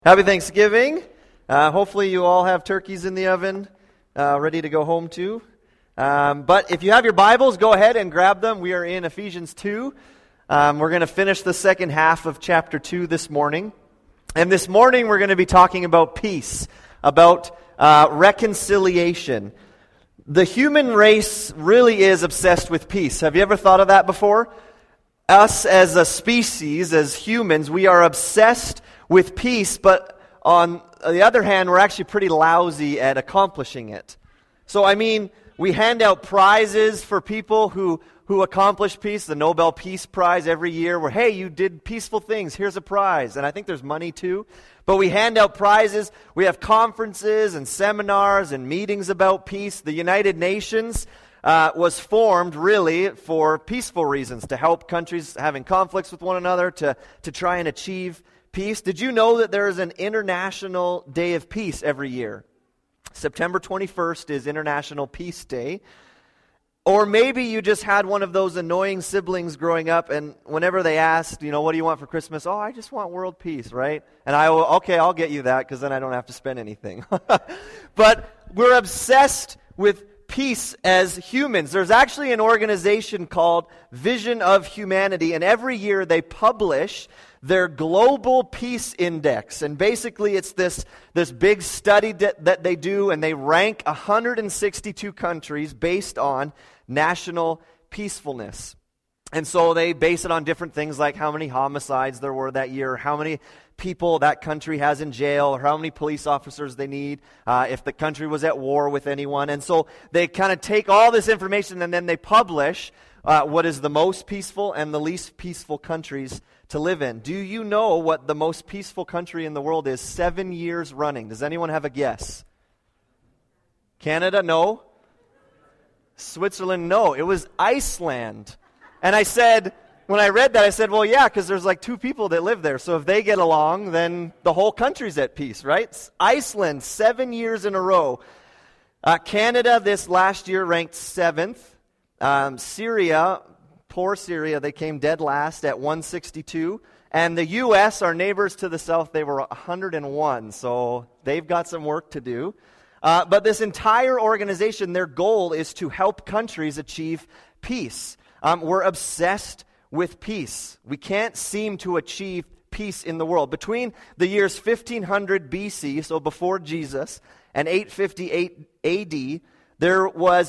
Happy Thanksgiving. Hopefully you all have turkeys in the oven, ready to go home to. But if you have your Bibles, go ahead and grab them. We are in Ephesians 2. We're going to finish the second half of chapter 2 this morning. And this morning we're going to be talking about peace, about reconciliation. The human race really is obsessed with peace. Have you ever thought of that before? Us as a species, as humans, we are obsessed with peace, but on the other hand, we're actually pretty lousy at accomplishing it. So, we hand out prizes for people who accomplish peace, the Nobel Peace Prize every year, where, hey, you did peaceful things, here's a prize. And I think there's money too. But we hand out prizes, we have conferences and seminars and meetings about peace. The United Nations was formed really for peaceful reasons, to help countries having conflicts with one another, to try and achieve peace. Did you know that there is an International Day of Peace every year? September 21st is International Peace Day. Or maybe you just had one of those annoying siblings growing up, and whenever they asked, what do you want for Christmas? Oh, I just want world peace, right? And I'll get you that, because then I don't have to spend anything. But we're obsessed with peace as humans. There's actually an organization called Vision of Humanity, and every year they publish their Global Peace Index. And basically it's this big study that they do, and they rank 162 countries based on national peacefulness. And so they base it on different things like how many homicides there were that year, how many people that country has in jail, or how many police officers they need, if the country was at war with anyone. And so they kind of take all this information and then they publish what is the most peaceful and the least peaceful countries to live in. Do you know what the most peaceful country in the world is 7 years running? Does anyone have a guess? Canada? No. Switzerland? No. It was Iceland. And when I read that, I said, well, yeah, because there's like 2 people that live there. So if they get along, then the whole country's at peace, right? Iceland, 7 years in a row. Canada this last year ranked 7th. Syria, poor Syria, they came dead last at 162. And the U.S., our neighbors to the south, they were 101. So they've got some work to do. But this entire organization, their goal is to help countries achieve peace. We're obsessed with peace. We can't seem to achieve peace in the world. Between the years 1500 BC, so before Jesus, and 858 AD, there was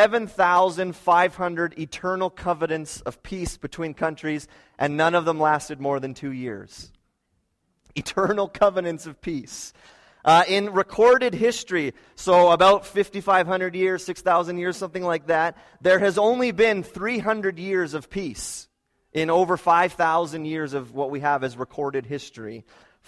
7,500 eternal covenants of peace between countries, and none of them lasted more than 2 years. Eternal covenants of peace. In recorded history, so about 5,500 years, 6,000 years, something like that, there has only been 300 years of peace in over 5,000 years of what we have as recorded history.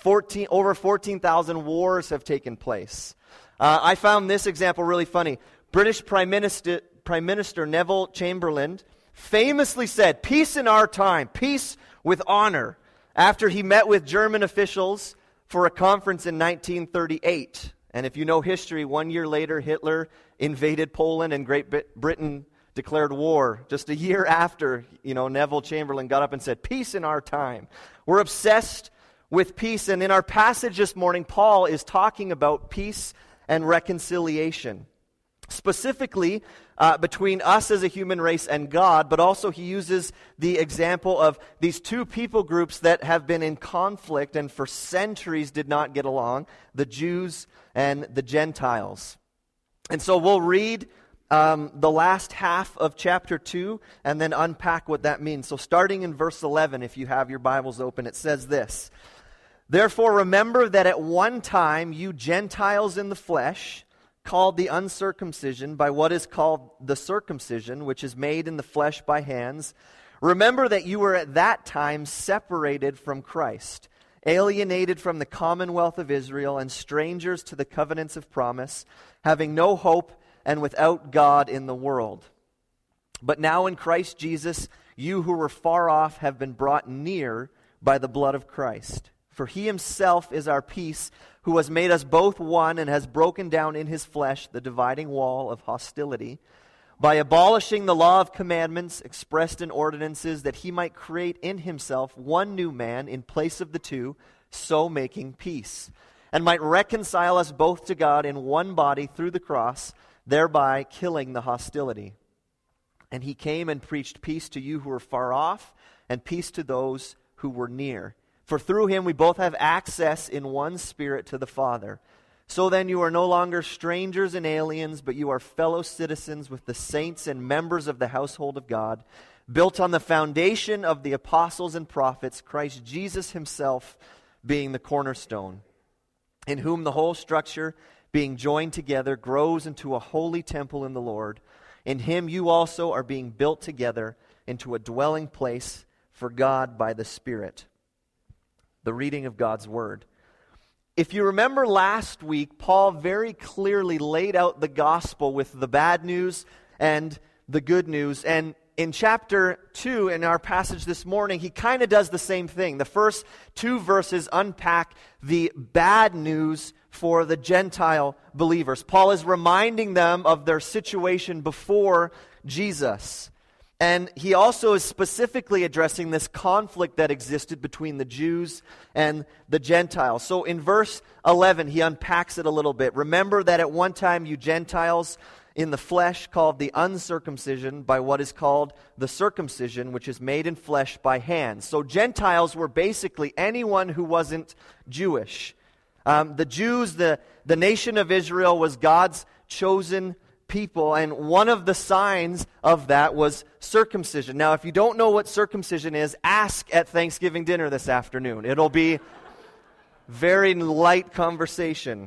Over 14,000 wars have taken place. I found this example really funny. British Prime Minister Neville Chamberlain famously said, "Peace in our time, peace with honor," after he met with German officials for a conference in 1938. And if you know history, 1 year later, Hitler invaded Poland and Great Britain declared war. Just a year after, Neville Chamberlain got up and said, "Peace in our time." We're obsessed with peace. And in our passage this morning, Paul is talking about peace and reconciliation. Specifically between us as a human race and God, but also he uses the example of these 2 people groups that have been in conflict and for centuries did not get along, the Jews and the Gentiles. And so we'll read the last half of chapter 2 and then unpack what that means. So starting in verse 11, if you have your Bibles open, it says this: "Therefore remember that at one time you Gentiles in the flesh, called the uncircumcision by what is called the circumcision, which is made in the flesh by hands. Remember that you were at that time separated from Christ, alienated from the commonwealth of Israel, and strangers to the covenants of promise, having no hope and without God in the world. But now in Christ Jesus, you who were far off have been brought near by the blood of Christ. For he himself is our peace, who has made us both one and has broken down in his flesh the dividing wall of hostility, by abolishing the law of commandments expressed in ordinances, that he might create in himself one new man in place of the two, so making peace, and might reconcile us both to God in one body through the cross, thereby killing the hostility. And he came and preached peace to you who were far off, and peace to those who were near. For through him we both have access in one Spirit to the Father. So then you are no longer strangers and aliens, but you are fellow citizens with the saints and members of the household of God, built on the foundation of the apostles and prophets, Christ Jesus himself being the cornerstone, in whom the whole structure, being joined together, grows into a holy temple in the Lord. In him you also are being built together into a dwelling place for God by the Spirit. The reading of God's Word. If you remember last week, Paul very clearly laid out the gospel with the bad news and the good news. And in chapter 2, in our passage this morning, he kind of does the same thing. The first 2 verses unpack the bad news for the Gentile believers. Paul is reminding them of their situation before Jesus. And he also is specifically addressing this conflict that existed between the Jews and the Gentiles. So in verse 11, he unpacks it a little bit. Remember that at one time you Gentiles in the flesh called the uncircumcision by what is called the circumcision, which is made in flesh by hands. So Gentiles were basically anyone who wasn't Jewish. The Jews, the nation of Israel, was God's chosen people, and one of the signs of that was circumcision. Now, if you don't know what circumcision is, ask at Thanksgiving dinner this afternoon. It'll be very light conversation.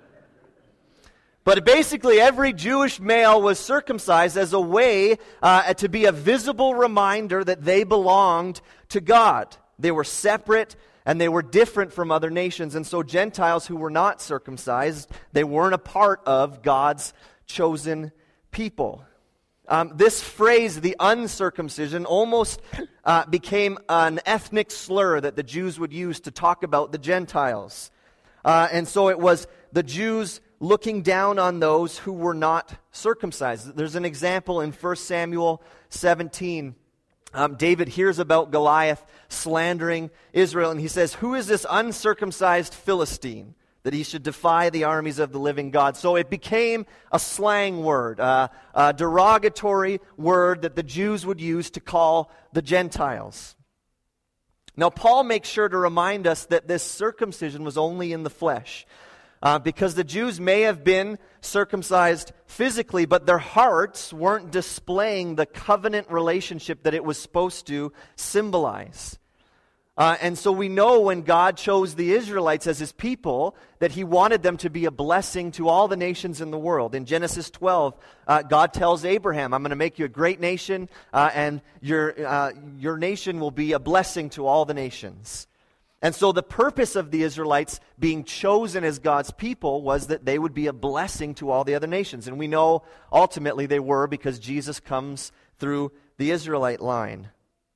But basically, every Jewish male was circumcised as a way to be a visible reminder that they belonged to God. They were separate and they were different from other nations. And so Gentiles who were not circumcised, they weren't a part of God's chosen people. This phrase, the uncircumcision, almost became an ethnic slur that the Jews would use to talk about the Gentiles. And so it was the Jews looking down on those who were not circumcised. There's an example in 1 Samuel 17. David hears about Goliath slandering Israel, and he says, "Who is this uncircumcised Philistine, that he should defy the armies of the living God?" So it became a slang word, a derogatory word that the Jews would use to call the Gentiles. Now, Paul makes sure to remind us that this circumcision was only in the flesh, because the Jews may have been circumcised physically, but their hearts weren't displaying the covenant relationship that it was supposed to symbolize. And so we know when God chose the Israelites as his people that he wanted them to be a blessing to all the nations in the world. In Genesis 12, God tells Abraham, "I'm going to make you a great nation, and your nation will be a blessing to all the nations." And so the purpose of the Israelites being chosen as God's people was that they would be a blessing to all the other nations. And we know ultimately they were, because Jesus comes through the Israelite line.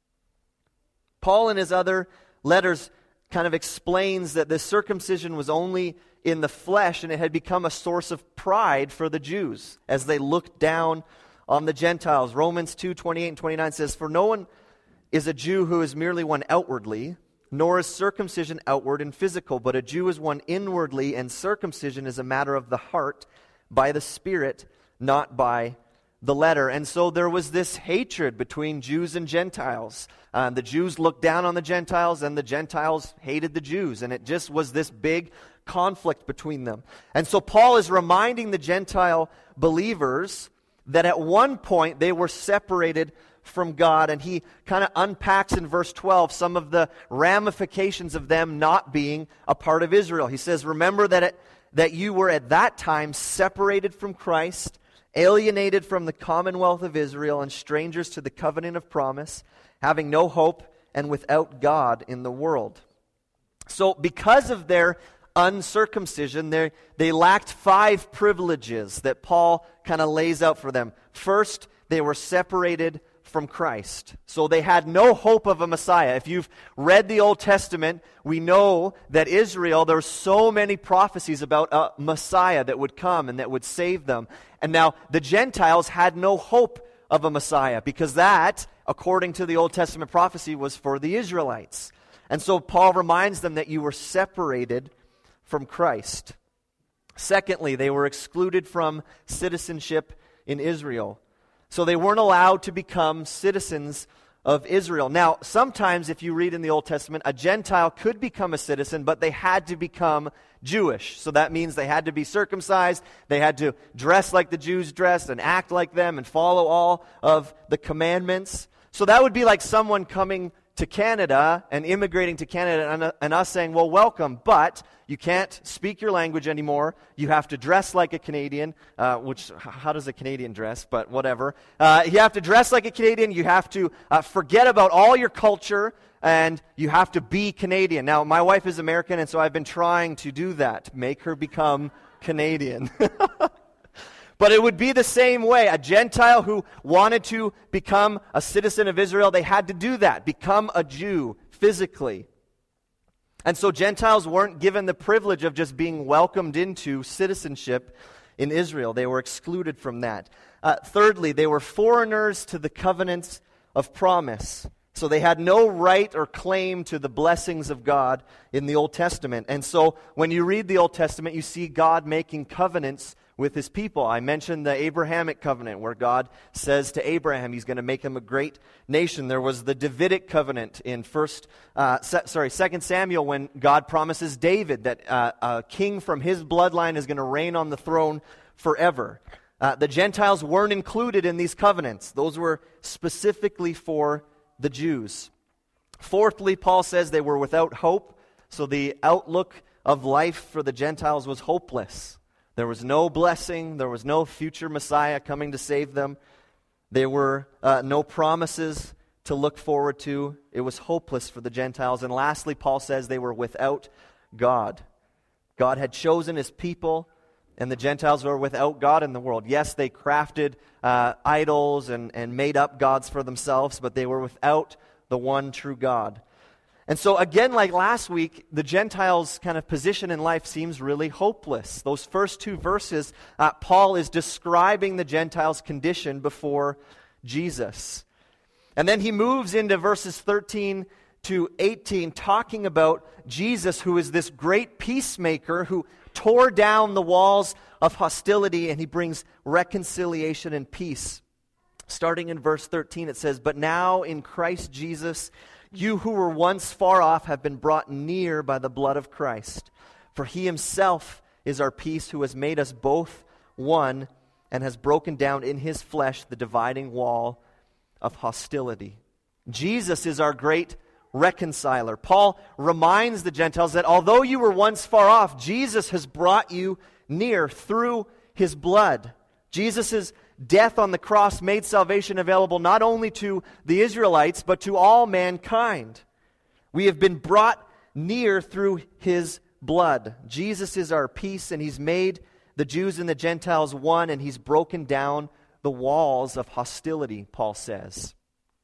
Paul in his other letters kind of explains that this circumcision was only in the flesh, and it had become a source of pride for the Jews as they looked down on the Gentiles. Romans 2:28 and 29 says, "For no one is a Jew who is merely one outwardly, nor is circumcision outward and physical, but a Jew is one inwardly, and circumcision is a matter of the heart, by the Spirit, not by the letter." And so there was this hatred between Jews and Gentiles. The Jews looked down on the Gentiles, and the Gentiles hated the Jews. And it just was this big conflict between them. And so Paul is reminding the Gentile believers that at one point they were separated from God. And he kind of unpacks in verse 12 some of the ramifications of them not being a part of Israel. He says, "Remember that you were at that time separated from Christ, alienated from the commonwealth of Israel, and strangers to the covenant of promise, having no hope and without God in the world." So because of their uncircumcision, they lacked 5 privileges that Paul kind of lays out for them. First, they were separated from Christ. So they had no hope of a Messiah. If you've read the Old Testament, we know that Israel, there were so many prophecies about a Messiah that would come and that would save them. And now the Gentiles had no hope of a Messiah, because that, according to the Old Testament prophecy, was for the Israelites. And so Paul reminds them that you were separated from Christ. Secondly, they were excluded from citizenship in Israel. So they weren't allowed to become citizens of Israel. Now, sometimes if you read in the Old Testament, a Gentile could become a citizen, but they had to become Jewish. So that means they had to be circumcised, they had to dress like the Jews dressed and act like them and follow all of the commandments. So that would be like someone coming to Canada and immigrating to Canada and us saying, well, welcome, but you can't speak your language anymore. You have to dress like a Canadian, which, how does a Canadian dress? But whatever. You have to dress like a Canadian. You have to forget about all your culture, and you have to be Canadian. Now, my wife is American, and so I've been trying to do that, make her become Canadian. But it would be the same way. A Gentile who wanted to become a citizen of Israel, they had to do that, become a Jew physically. And so Gentiles weren't given the privilege of just being welcomed into citizenship in Israel. They were excluded from that. Thirdly, they were foreigners to the covenants of promise. So they had no right or claim to the blessings of God in the Old Testament. And so when you read the Old Testament, you see God making covenants with his people. I mentioned the Abrahamic covenant where God says to Abraham he's going to make him a great nation. There was the Davidic covenant in 2 Samuel when God promises David that a king from his bloodline is going to reign on the throne forever. The Gentiles weren't included in these covenants. Those were specifically for the Jews. Fourthly, Paul says they were without hope. So the outlook of life for the Gentiles was hopeless. There was no blessing. There was no future Messiah coming to save them. There were no promises to look forward to. It was hopeless for the Gentiles. And lastly, Paul says they were without God. God had chosen his people, and the Gentiles were without God in the world. Yes, they crafted idols and made up gods for themselves, but they were without the one true God. And so again, like last week, the Gentiles' kind of position in life seems really hopeless. Those first two verses, Paul is describing the Gentiles' condition before Jesus. And then he moves into verses 13 to 18, talking about Jesus, who is this great peacemaker who tore down the walls of hostility, and he brings reconciliation and peace. Starting in verse 13, it says, "But now in Christ Jesus, you who were once far off have been brought near by the blood of Christ. For he himself is our peace, who has made us both one and has broken down in his flesh the dividing wall of hostility." Jesus is our great reconciler. Paul reminds the Gentiles that although you were once far off, Jesus has brought you near through his blood. Jesus' death on the cross made salvation available not only to the Israelites, but to all mankind. We have been brought near through his blood. Jesus is our peace, and he's made the Jews and the Gentiles one, and he's broken down the walls of hostility, Paul says.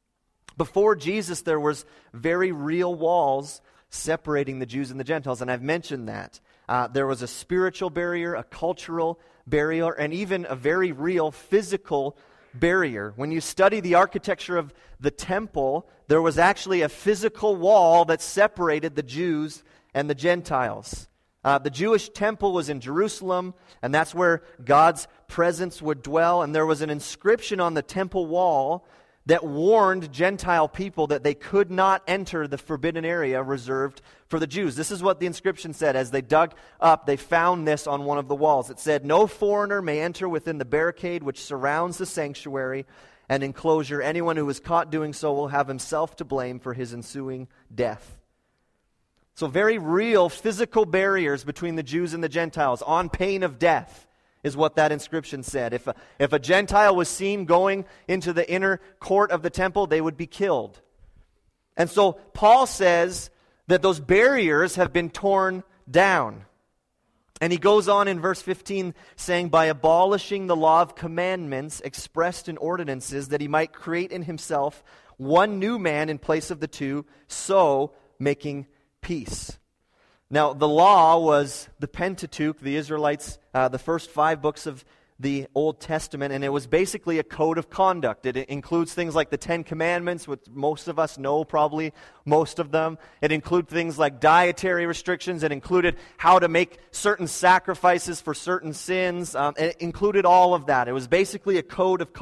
Before Jesus, there was very real walls separating the Jews and the Gentiles, and I've mentioned that. There was a spiritual barrier, a cultural barrier, and even a very real physical barrier. When you study the architecture of the temple, there was actually a physical wall that separated the Jews and the Gentiles. The Jewish temple was in Jerusalem, and that's where God's presence would dwell, and there was an inscription on the temple wall that warned Gentile people that they could not enter the forbidden area reserved for the Jews. This is what the inscription said. As they dug up, they found this on one of the walls. It said, "No foreigner may enter within the barricade which surrounds the sanctuary and enclosure. Anyone who is caught doing so will have himself to blame for his ensuing death." So very real physical barriers between the Jews and the Gentiles on pain of death is what that inscription said. If a Gentile was seen going into the inner court of the temple, they would be killed. And so Paul says that those barriers have been torn down. And he goes on in verse 15 saying, "By abolishing the law of commandments expressed in ordinances, that he might create in himself one new man in place of the two, so making peace." Now, the law was the Pentateuch, the Israelites, the first 5 books of the Old Testament, and it was basically a code of conduct. It includes things like the Ten Commandments, which most of us know probably, most of them. It included things like dietary restrictions. It included how to make certain sacrifices for certain sins. It included all of that. It was basically a code of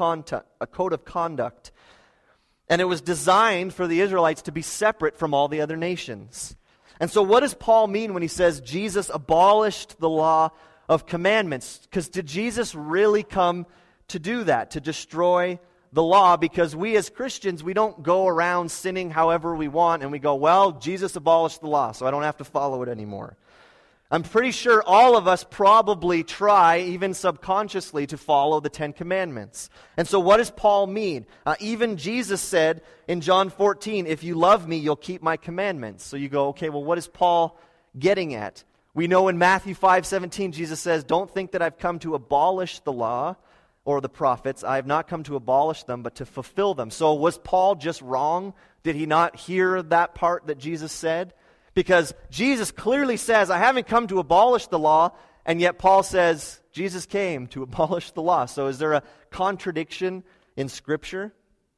conduct. And it was designed for the Israelites to be separate from all the other nations. And so what does Paul mean when he says Jesus abolished the law of commandments? Because did Jesus really come to do that, to destroy the law? Because we as Christians, we don't go around sinning however we want and we go, well, Jesus abolished the law, so I don't have to follow it anymore. I'm pretty sure all of us probably try, even subconsciously, to follow the Ten Commandments. And so what does Paul mean? Even Jesus said in John 14, if you love me, you'll keep my commandments. So you go, okay, well, what is Paul getting at? We know in Matthew 5:17, Jesus says, don't think that I've come to abolish the law or the prophets. I have not come to abolish them, but to fulfill them. So was Paul just wrong? Did he not hear that part that Jesus said? Because Jesus clearly says, I haven't come to abolish the law, and yet Paul says, Jesus came to abolish the law. So is there a contradiction in Scripture?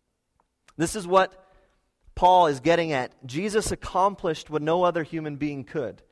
This is what Paul is getting at. Jesus accomplished what no other human being could.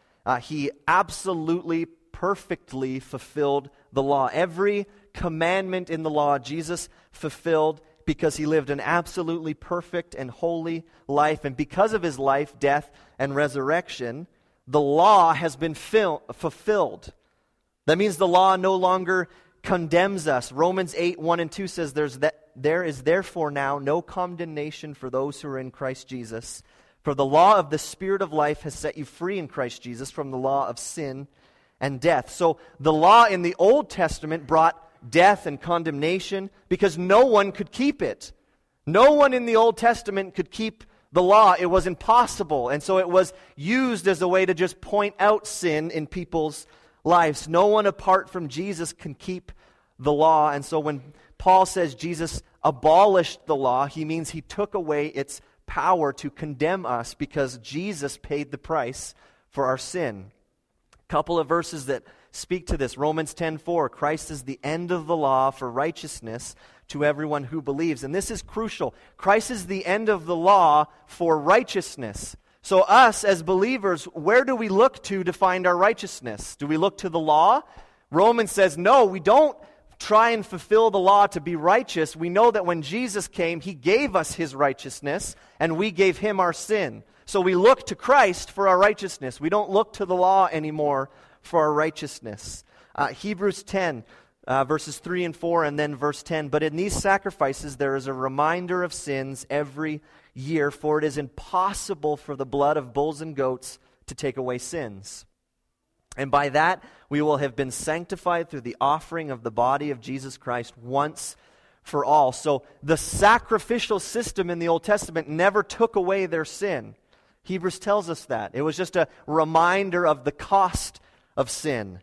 He absolutely, perfectly fulfilled the law. Every commandment in the law, Jesus fulfilled because he lived an absolutely perfect and holy life. And because of his life, death, and resurrection, the law has been fulfilled. That means the law no longer condemns us. Romans 8:1-2 says, there is therefore now no condemnation for those who are in Christ Jesus. For the law of the Spirit of life has set you free in Christ Jesus from the law of sin and death. So the law in the Old Testament brought death and condemnation because no one could keep it. No one in the Old Testament could keep the law. It was impossible. And so it was used as a way to just point out sin in people's lives. No one apart from Jesus can keep the law. And so when Paul says Jesus abolished the law, he means he took away its power to condemn us because Jesus paid the price for our sin. A couple of verses that speak to this. Romans 10:4, Christ is the end of the law for righteousness to everyone who believes. And this is crucial. Christ is the end of the law for righteousness. So us as believers, where do we look to find our righteousness? Do we look to the law? Romans says, no, we don't try and fulfill the law to be righteous. We know that when Jesus came, he gave us his righteousness, and we gave him our sin. So we look to Christ for our righteousness. We don't look to the law anymore for our righteousness. Hebrews 10, verses 3 and 4, and then verse 10. But in these sacrifices there is a reminder of sins every year, for it is impossible for the blood of bulls and goats to take away sins. And by that we will have been sanctified through the offering of the body of Jesus Christ once for all. So the sacrificial system in the Old Testament never took away their sin. Hebrews tells us that. It was just a reminder of the cost of sin.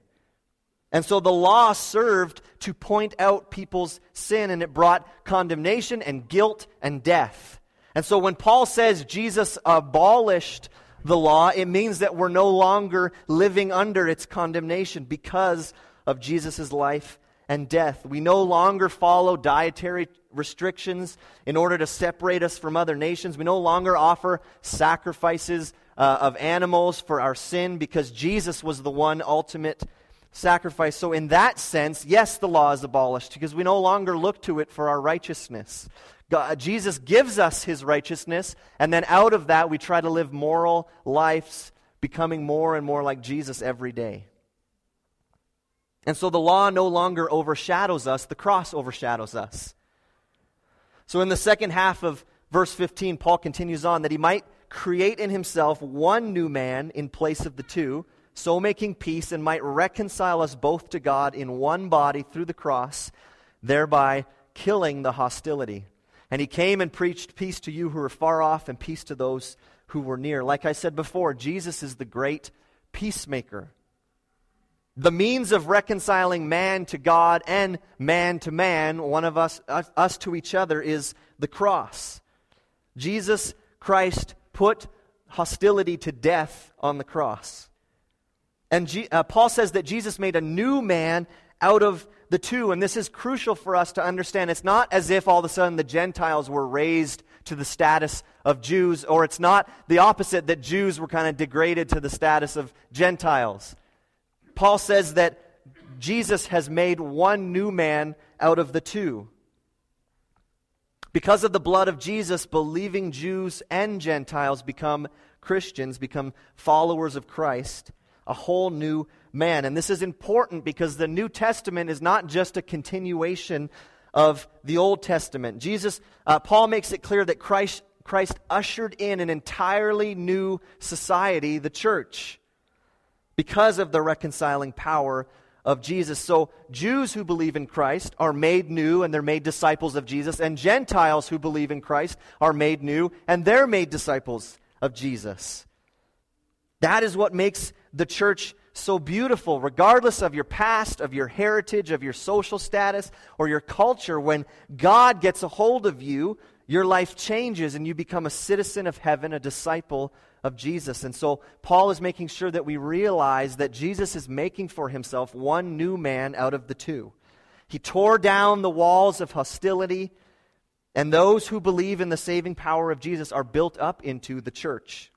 And so the law served to point out people's sin, and it brought condemnation and guilt and death. And so when Paul says Jesus abolished the law, it means that we're no longer living under its condemnation because of Jesus' life and death. We no longer follow dietary restrictions in order to separate us from other nations. We no longer offer sacrifices of animals for our sin because Jesus was the one ultimate sacrifice. So in that sense, yes, the law is abolished because we no longer look to it for our righteousness. Jesus gives us his righteousness, and then out of that we try to live moral lives, becoming more and more like Jesus every day. And so the law no longer overshadows us, the cross overshadows us. So in the second half of verse 15, Paul continues on that he might create in himself one new man in place of the two, so making peace, and might reconcile us both to God in one body through the cross, thereby killing the hostility. And he came and preached peace to you who are far off and peace to those who were near. Like I said before, Jesus is the great peacemaker. The means of reconciling man to God and man to man, one of us to each other, is the cross. Jesus Christ put hostility to death on the cross. And Paul says that Jesus made a new man out of the two, and this is crucial for us to understand. It's not as if all of a sudden the Gentiles were raised to the status of Jews, or it's not the opposite, that Jews were kind of degraded to the status of Gentiles. Paul says that Jesus has made one new man out of the two. Because of the blood of Jesus, believing Jews and Gentiles become Christians, become followers of Christ, a whole new man. And this is important because the New Testament is not just a continuation of the Old Testament. Paul makes it clear that Christ ushered in an entirely new society, the church, because of the reconciling power of Jesus. So Jews who believe in Christ are made new and they're made disciples of Jesus, and Gentiles who believe in Christ are made new and they're made disciples of Jesus. That is what makes the church so beautiful, regardless of your past, of your heritage, of your social status, or your culture. When God gets a hold of you, your life changes and you become a citizen of heaven, a disciple of Jesus. And so Paul is making sure that we realize that Jesus is making for himself one new man out of the two. He tore down the walls of hostility, and those who believe in the saving power of Jesus are built up into the church.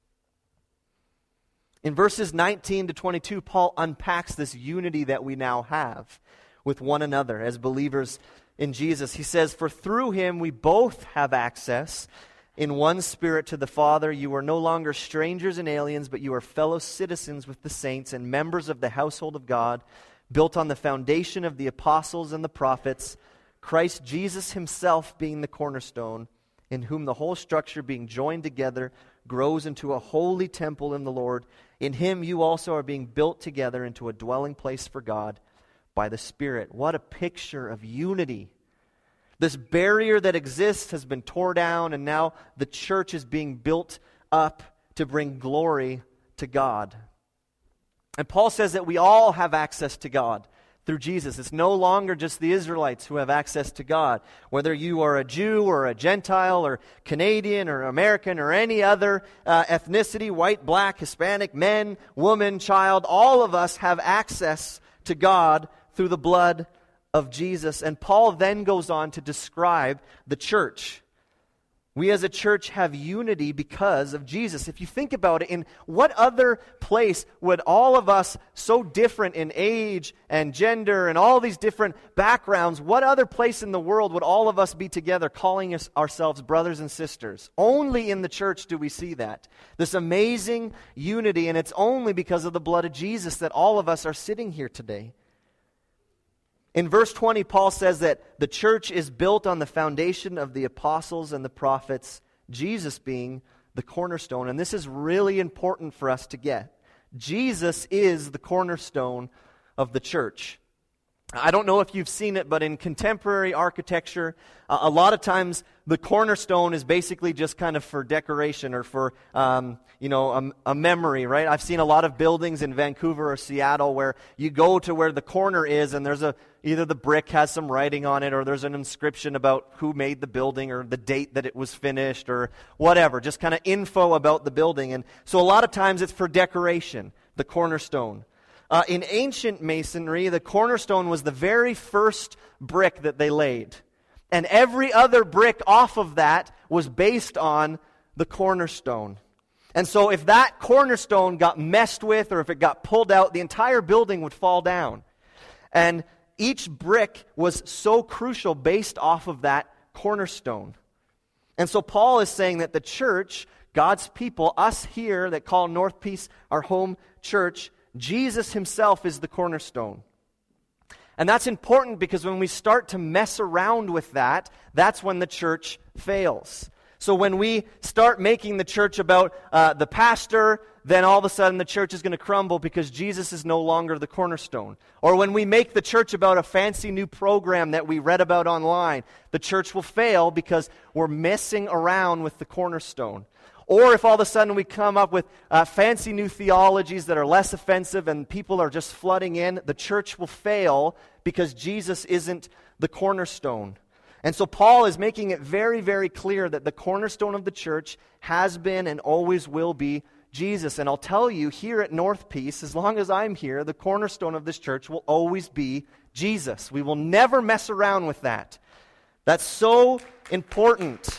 In verses 19 to 22, Paul unpacks this unity that we now have with one another as believers in Jesus. He says, "For through him we both have access in one Spirit to the Father. You are no longer strangers and aliens, but you are fellow citizens with the saints and members of the household of God, built on the foundation of the apostles and the prophets, Christ Jesus himself being the cornerstone, in whom the whole structure being joined together grows into a holy temple in the Lord. In him you also are being built together into a dwelling place for God by the Spirit." What a picture of unity. This barrier that exists has been torn down, and now the church is being built up to bring glory to God. And Paul says that we all have access to God through Jesus. It's no longer just the Israelites who have access to God. Whether you are a Jew or a Gentile or Canadian or American or any other ethnicity, white, black, Hispanic, men, woman, child, all of us have access to God through the blood of Jesus. And Paul then goes on to describe the church. We as a church have unity because of Jesus. If you think about it, in what other place would all of us, so different in age and gender and all these different backgrounds, what other place in the world would all of us be together calling ourselves brothers and sisters? Only in the church do we see that. This amazing unity, and it's only because of the blood of Jesus that all of us are sitting here today. In verse 20, Paul says that the church is built on the foundation of the apostles and the prophets, Jesus being the cornerstone. And this is really important for us to get. Jesus is the cornerstone of the church. I don't know if you've seen it, but in contemporary architecture, a lot of times the cornerstone is basically just kind of for decoration or for, a memory, right? I've seen a lot of buildings in Vancouver or Seattle where you go to where the corner is and there's either the brick has some writing on it or there's an inscription about who made the building or the date that it was finished or whatever, just kind of info about the building. And so a lot of times it's for decoration, the cornerstone. In ancient masonry, the cornerstone was the very first brick that they laid. And every other brick off of that was based on the cornerstone. And so if that cornerstone got messed with or if it got pulled out, the entire building would fall down. And each brick was so crucial based off of that cornerstone. And so Paul is saying that the church, God's people, us here that call North Peace our home church, Jesus himself is the cornerstone. And that's important because when we start to mess around with that, that's when the church fails. So when we start making the church about the pastor, then all of a sudden the church is going to crumble because Jesus is no longer the cornerstone. Or when we make the church about a fancy new program that we read about online, the church will fail because we're messing around with the cornerstone. Or if all of a sudden we come up with fancy new theologies that are less offensive and people are just flooding in, the church will fail because Jesus isn't the cornerstone. And so Paul is making it very, very clear that the cornerstone of the church has been and always will be Jesus. And I'll tell you, here at North Peace, as long as I'm here, the cornerstone of this church will always be Jesus. We will never mess around with that. That's so important.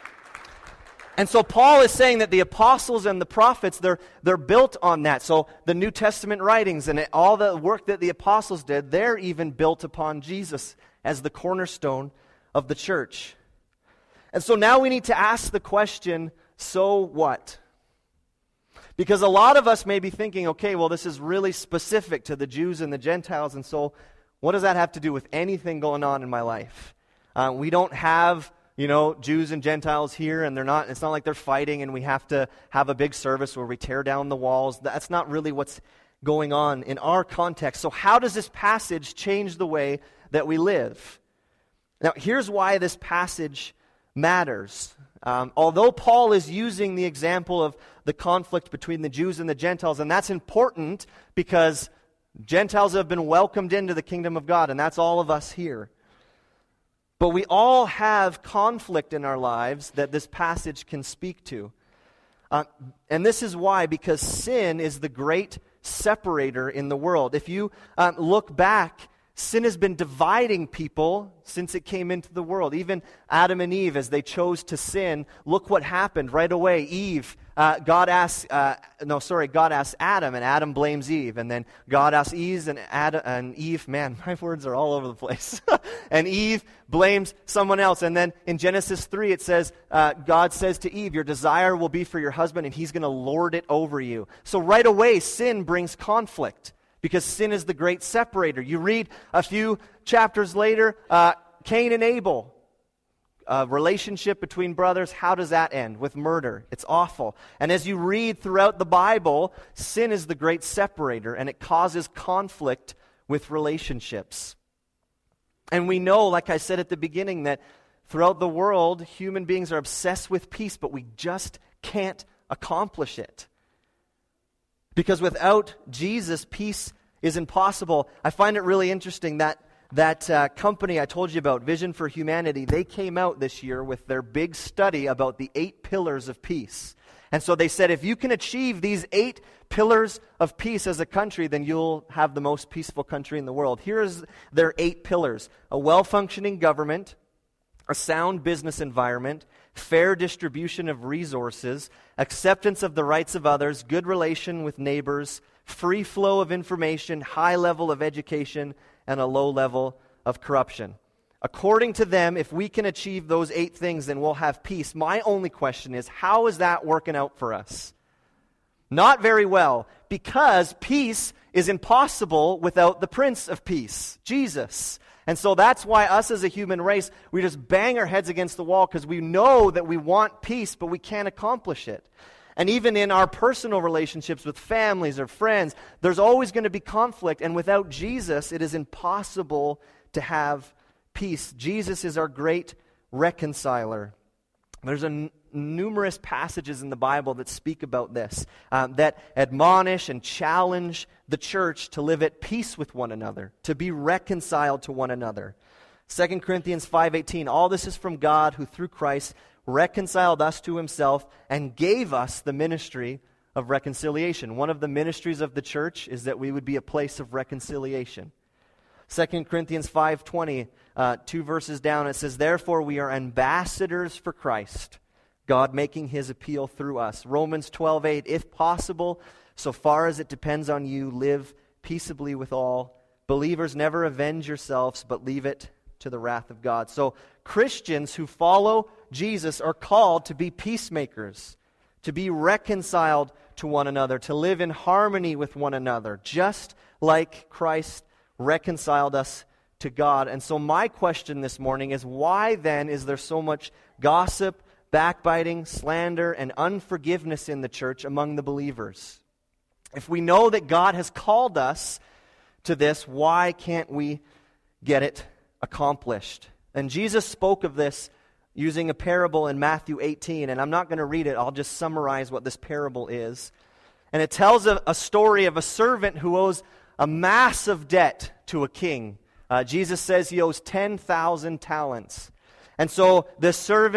And so Paul is saying that the apostles and the prophets, they're built on that. So the New Testament writings and all the work that the apostles did, they're even built upon Jesus as the cornerstone of the church. And so now we need to ask the question, so what? Because a lot of us may be thinking, okay, well, this is really specific to the Jews and the Gentiles, and so what does that have to do with anything going on in my life? We don't have, Jews and Gentiles here, and it's not like they're fighting and we have to have a big service where we tear down the walls. That's not really what's going on in our context. So how does this passage change the way that we live? Now, here's why this passage matters. Although Paul is using the example of the conflict between the Jews and the Gentiles, and that's important because Gentiles have been welcomed into the kingdom of God, and that's all of us here. But we all have conflict in our lives that this passage can speak to. And this is why, because sin is the great separator in the world. If you look back, sin has been dividing people since it came into the world. Even Adam and Eve, as they chose to sin, look what happened right away. God asks Adam, and Adam blames Eve. And then God asks Eve, and Eve, man, my words are all over the place. And Eve blames someone else. And then in Genesis 3, it says, God says to Eve, your desire will be for your husband, and he's going to lord it over you. So right away, sin brings conflict, because sin is the great separator. You read a few chapters later, Cain and Abel, a relationship between brothers, how does that end? With murder. It's awful. And as you read throughout the Bible, sin is the great separator, and it causes conflict with relationships. And we know, like I said at the beginning, that throughout the world, human beings are obsessed with peace, but we just can't accomplish it. Because without Jesus, peace is impossible. I find it really interesting that company I told you about, Vision for Humanity, they came out this year with their big study about the 8 pillars of peace. And so they said, if you can achieve these 8 pillars of peace as a country, then you'll have the most peaceful country in the world. Here's their 8 pillars: a well-functioning government, a sound business environment, fair distribution of resources, acceptance of the rights of others, good relation with neighbors, free flow of information, high level of education, and a low level of corruption. According to them, if we can achieve those 8 things, then we'll have peace. My only question is, how is that working out for us? Not very well, because peace is impossible without the Prince of Peace, Jesus. And so that's why us as a human race, we just bang our heads against the wall because we know that we want peace, but we can't accomplish it. And even in our personal relationships with families or friends, there's always going to be conflict. And without Jesus, it is impossible to have peace. Jesus is our great reconciler. There's numerous passages in the Bible that speak about this, that admonish and challenge the church to live at peace with one another, to be reconciled to one another. 2 Corinthians 5:18, all this is from God, who through Christ reconciled us to himself and gave us the ministry of reconciliation. One of the ministries of the church is that we would be a place of reconciliation. 2 Corinthians 5:20, 2 verses down, it says, therefore we are ambassadors for Christ, God making his appeal through us. Romans 12:8, if possible, so far as it depends on you, live peaceably with all. Believers, never avenge yourselves, but leave it to the wrath of God. So Christians who follow Jesus are called to be peacemakers, to be reconciled to one another, to live in harmony with one another, just like Christ reconciled us to God. And so my question this morning is, why then is there so much gossip, backbiting, slander, and unforgiveness in the church among the believers? If we know that God has called us to this, why can't we get it accomplished? And Jesus spoke of this using a parable in Matthew 18, and I'm not going to read it, I'll just summarize what this parable is. And it tells a story of a servant who owes a massive debt to a king. Jesus says he owes 10,000 talents. And so this servant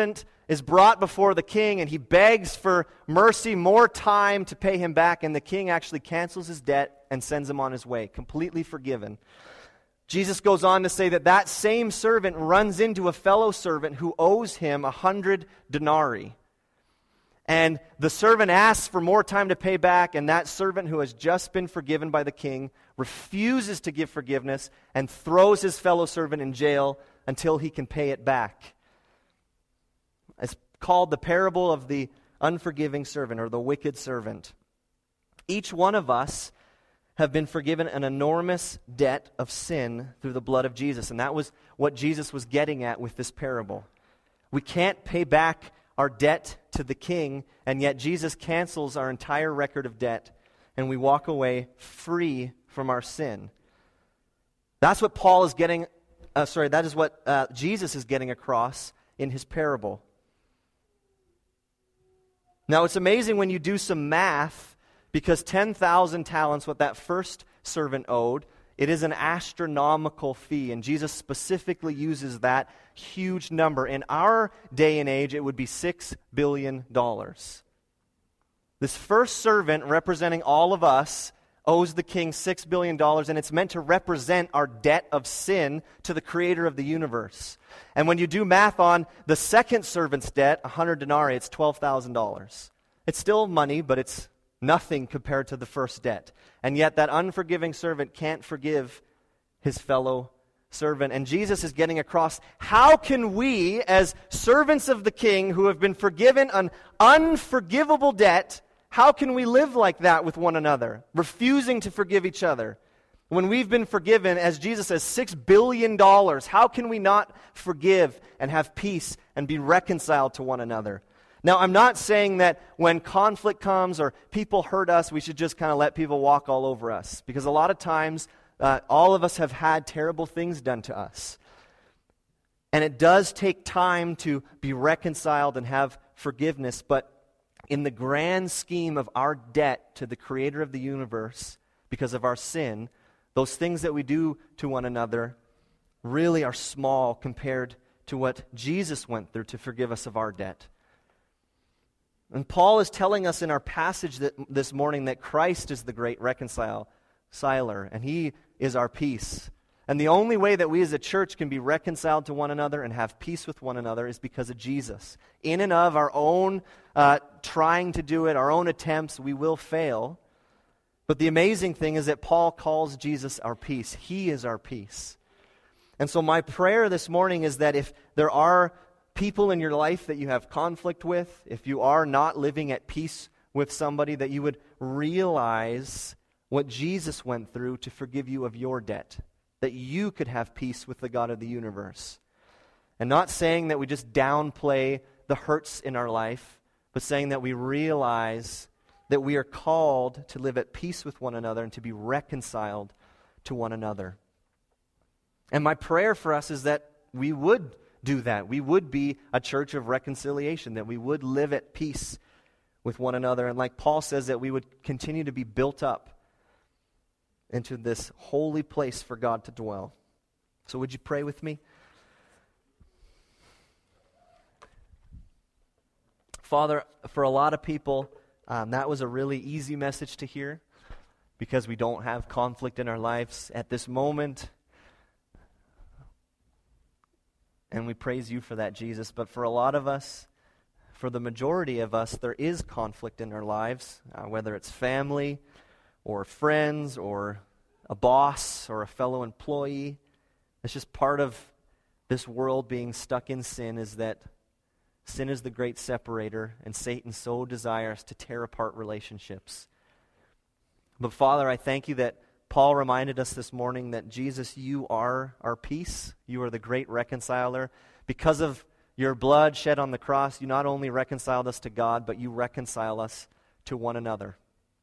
is brought before the king, and he begs for mercy, more time to pay him back, and the king actually cancels his debt and sends him on his way, completely forgiven. Jesus goes on to say that that same servant runs into a fellow servant who owes him 100 denarii. And the servant asks for more time to pay back, and that servant who has just been forgiven by the king refuses to give forgiveness and throws his fellow servant in jail until he can pay it back. It's called the parable of the unforgiving servant, or the wicked servant. Each one of us have been forgiven an enormous debt of sin through the blood of Jesus. And that was what Jesus was getting at with this parable. We can't pay back our debt to the king, and yet Jesus cancels our entire record of debt, and we walk away free from our sin. That's what Paul is getting, that is what Jesus is getting across in his parable. Now, it's amazing when you do some math, because 10,000 talents, what that first servant owed, it is an astronomical fee, and Jesus specifically uses that huge number. In our day and age, it would be $6 billion. This first servant, representing all of us, owes the king $6 billion, and it's meant to represent our debt of sin to the creator of the universe. And when you do math on the second servant's debt, 100 denarii, it's $12,000. It's still money, but it's nothing compared to the first debt. And yet that unforgiving servant can't forgive his fellow servant. And Jesus is getting across, how can we, as servants of the king who have been forgiven an unforgivable debt, how can we live like that with one another, refusing to forgive each other? When we've been forgiven, as Jesus says, $6 billion, how can we not forgive and have peace and be reconciled to one another? Now, I'm not saying that when conflict comes or people hurt us, we should just kind of let people walk all over us. Because a lot of times, all of us have had terrible things done to us. And it does take time to be reconciled and have forgiveness. But in the grand scheme of our debt to the creator of the universe, because of our sin, those things that we do to one another really are small compared to what Jesus went through to forgive us of our debt. And Paul is telling us in our passage this morning that Christ is the great reconciler, and he is our peace. And the only way that we as a church can be reconciled to one another and have peace with one another is because of Jesus. In and of our own trying to do it, our own attempts, we will fail. But the amazing thing is that Paul calls Jesus our peace. He is our peace. And so my prayer this morning is that if there are people in your life that you have conflict with, if you are not living at peace with somebody, that you would realize what Jesus went through to forgive you of your debt, that you could have peace with the God of the universe. And not saying that we just downplay the hurts in our life, but saying that we realize that we are called to live at peace with one another and to be reconciled to one another. And my prayer for us is that we would do that. We would be a church of reconciliation, that we would live at peace with one another. And like Paul says, that we would continue to be built up into this holy place for God to dwell. So would you pray with me? Father, for a lot of people, that was a really easy message to hear because we don't have conflict in our lives at this moment. And we praise you for that, Jesus. But for a lot of us, for the majority of us, there is conflict in our lives, whether it's family or friends or a boss or a fellow employee. It's just part of this world being stuck in sin, is that sin is the great separator, and Satan so desires to tear apart relationships. But Father, I thank you that Paul reminded us this morning that Jesus, you are our peace. You are the great reconciler. Because of your blood shed on the cross, you not only reconciled us to God, but you reconcile us to one another.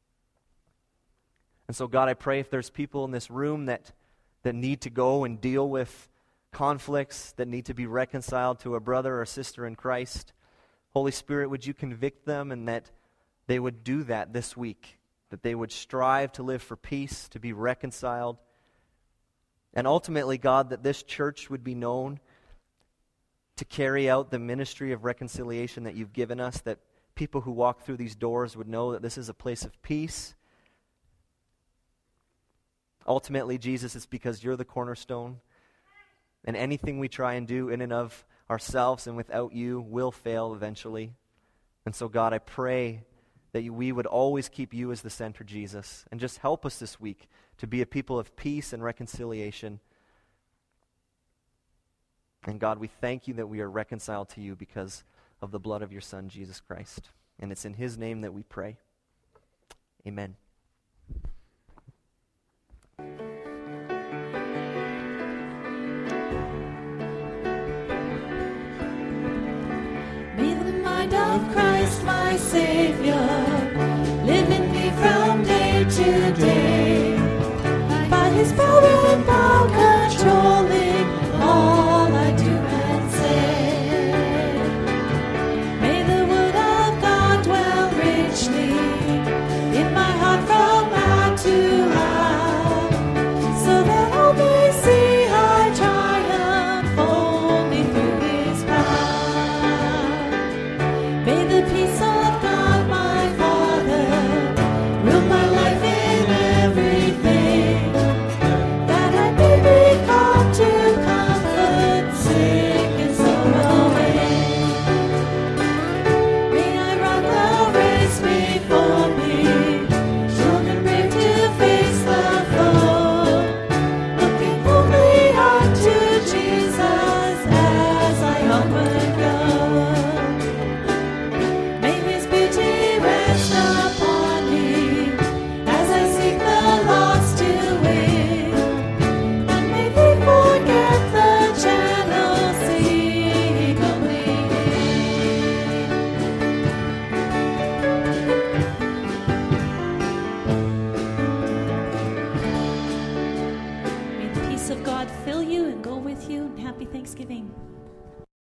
And so, God, I pray if there's people in this room that need to go and deal with conflicts, that need to be reconciled to a brother or sister in Christ, Holy Spirit, would you convict them, and that they would do that this week, that they would strive to live for peace, to be reconciled, and ultimately, God, that this church would be known to carry out the ministry of reconciliation that you've given us, that people who walk through these doors would know that this is a place of peace. Ultimately, Jesus, it's because you're the cornerstone, and anything we try and do in and of ourselves and without you will fail eventually. And so, God, I pray that we would always keep you as the center, Jesus, and just help us this week to be a people of peace and reconciliation. And God, we thank you that we are reconciled to you because of the blood of your Son, Jesus Christ. And it's in his name that we pray. Amen. May the mind of Christ, my Savior, live in me from day to day. By his power